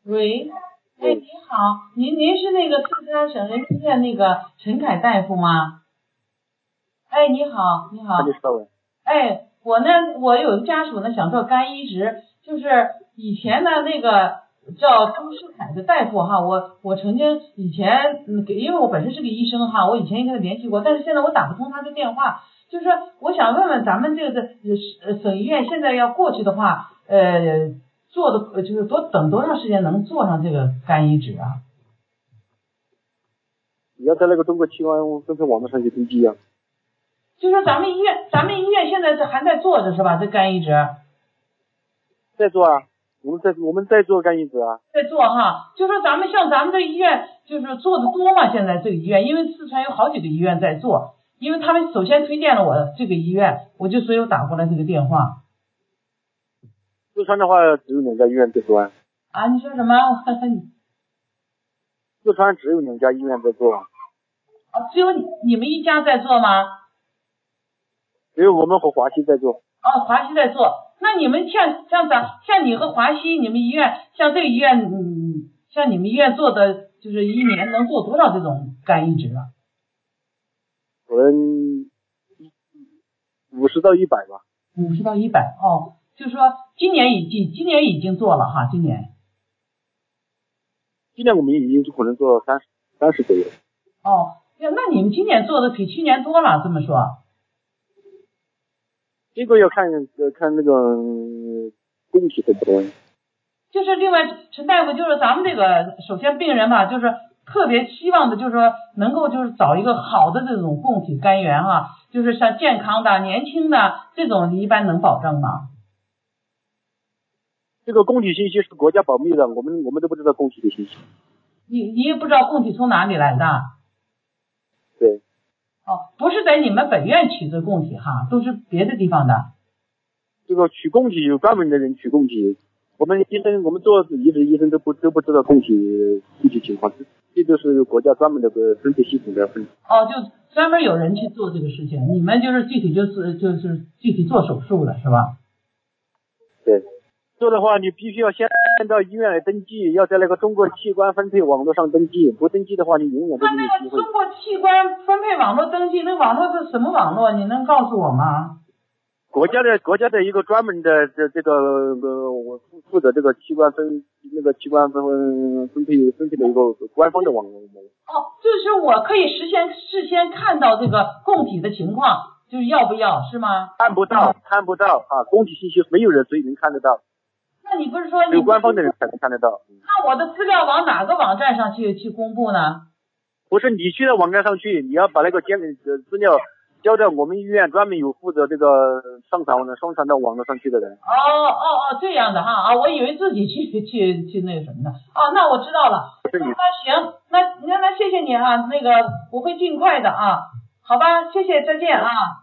喂，哎，你好，您是那个四川省人民医院那个陈凯大夫吗？哎，你好，你好。哎，我有个家属呢，想做肝移植，就是以前的那个叫朱世凯的大夫哈，我曾经以前因为我本身是个医生哈，我以前也跟他联系过，但是现在我打不通他的电话，就是说我想问问咱们这个省医院现在要过去的话，做的就是等多长时间能做上这个肝移植啊？ 你要在那个中国器官分配网络上去登记啊。 就是说咱们医院现在还在做着是吧？这肝移植在做啊，我们在做肝移植啊。 在做哈，就说咱们这医院就是做的多嘛，现在这个医院，因为四川有好几个医院在做，因为他们首先推荐了我这个医院，所以我打过来这个电话。 四川的话只有2家医院在做啊。 啊，你说什么？ 四川只有2家医院在做。 啊，只有你们一家在做吗？ 只有我们和华西在做。 哦，华西在做。那你们像你和华西，你们医院像这个医院，像你们医院做的，就是一年能做多少这种肝移植啊？ 可能50到100吧。 50到100哦，就是说今年已经做了哈，今年我们已经可能做30左右。 哦，那你们今年做的比去年多了，这么说。 这个要看那个供体多不多。 就是另外陈大夫，就是咱们这个首先病人吧，就是特别希望的就是说能够就是找一个好的这种供体肝源哈，就是像健康的年轻的这种一般能保证吗？ 这个供体信息是国家保密的，我们都不知道供体的信息。 你也不知道供体从哪里来的？ 对。 哦，不是在你们本院取的供体哈，都是别的地方的。 这个取供体有专门的人取供体，我们做移植医生都不知道供体具体情况，这就是国家专门的分配系统的分。 哦，就专门有人去做这个事情，你们就是具体就是具体做手术的是吧？ 对。做的话，你必须要先到医院来登记，要在那个中国器官分配网络上登记，不登记的话，你永远都没有机会。 那个中国器官分配网络登记，那网络是什么网络？你能告诉我吗？ 国家的一个专门的这个我负责这个器官分配的一个官方的网络。 哦，就是我可以事先看到这个供体的情况，就是要不要是吗？ 看不到啊，供体信息没有人谁能看得到。 那你不是说有官方的人才能看得到。 那我的资料往哪个网站上去公布呢？ 不是你去到网站上去，你要把那个资料交到我们医院专门有负责这个上传到网络上去的人。 哦，这样的哈啊，我以为自己去那个什么的。哦，那我知道了。那行，那谢谢你啊，那个我会尽快的啊，好吧，谢谢，再见啊。